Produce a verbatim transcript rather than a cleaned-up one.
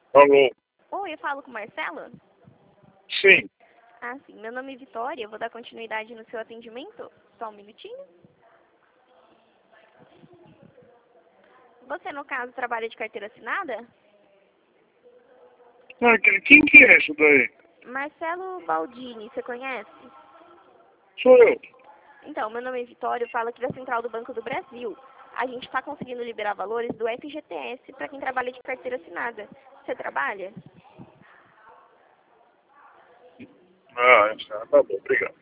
Alô? Oi, eu falo com o Marcelo? Sim. Ah, sim. Meu nome é Vitória. Eu vou dar continuidade no seu atendimento. Só um minutinho. Você, no caso, trabalha de carteira assinada? Ah, que- quem que é isso daí? Marcelo Baldini, você conhece? Sou eu. Então, meu nome é Vitória. Eu falo aqui da Central do Banco do Brasil. A gente está conseguindo liberar valores do F G T S para quem trabalha de carteira assinada. Você trabalha? Ah, tá bom, obrigado.